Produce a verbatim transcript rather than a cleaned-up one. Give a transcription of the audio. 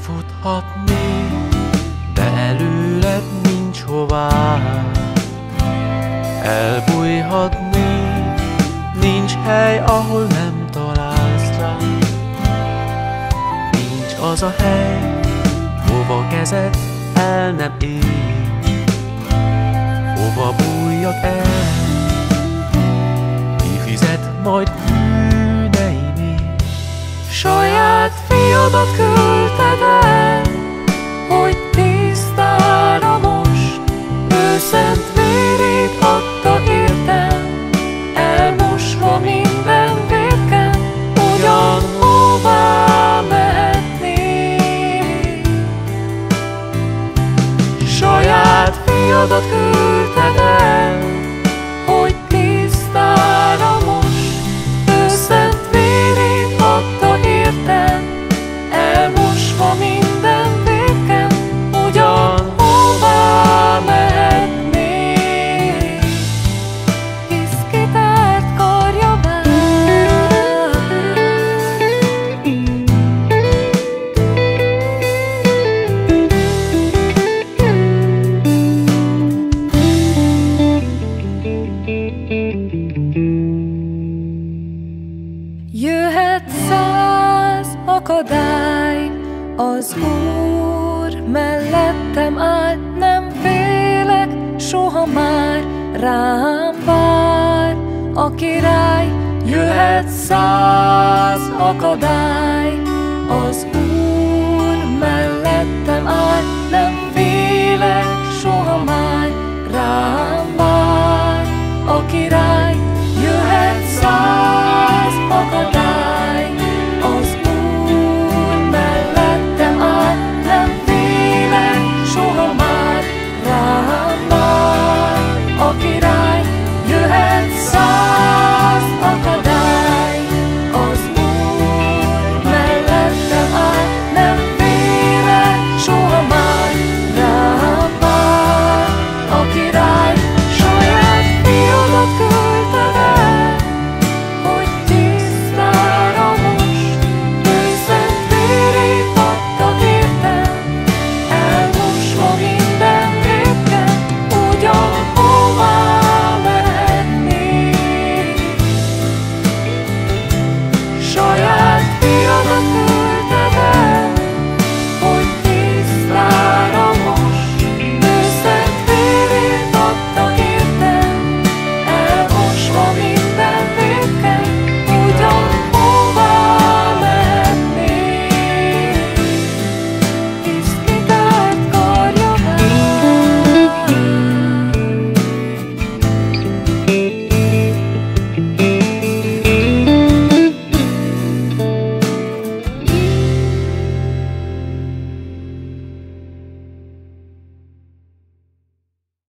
Futhatnék, de előled nincs hová. Elbújhatnék, nincs hely, ahol nem találsz rá. Nincs az a hely, hova kezed el nem ér. Hova bújjak el, kifizet majd bűneimért. Saját fiadat küldted el, hogy tisztára most. Ő szent vérét adta értem, elmosva minden vétken. Ugyan hová mehetnék? Saját fiadat küldted el, hogy tisztára most. Ő szent vérét adta értem, elmosva minden vétken. Ugyan hová mehetnék? Hisz kitárt karja vár. Jöhet száz akadály, az Úr mellettem áll, nem félek, soha már rám vár a király. Jöhet száz akadály, az